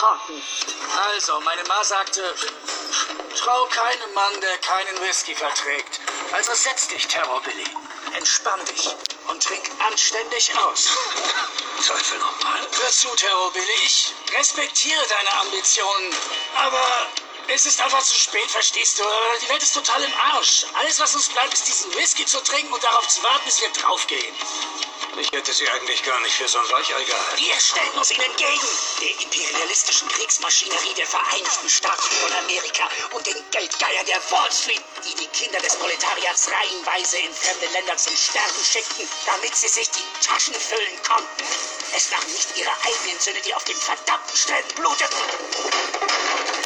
Karten. Also, meine Ma sagte, trau keinem Mann, der keinen Whisky verträgt. Also setz dich, Terror Billy. Entspann dich und trink anständig aus. Teufel nochmal. Hör zu, Terror Billy, ich respektiere deine Ambitionen, aber es ist einfach zu spät, verstehst du? Die Welt ist total im Arsch. Alles, was uns bleibt, ist diesen Whisky zu trinken und darauf zu warten, bis wir draufgehen. Ich hätte sie eigentlich gar nicht für so ein Weichei gehalten. Wir stellen uns ihnen entgegen, der imperialistischen Kriegsmaschinerie der Vereinigten Staaten von Amerika und den Geldgeiern der Wall Street, die die Kinder des Proletariats reihenweise in fremde Länder zum Sterben schickten, damit sie sich die Taschen füllen konnten. Es waren nicht ihre eigenen Söhne, die auf den verdammten Stellen bluteten.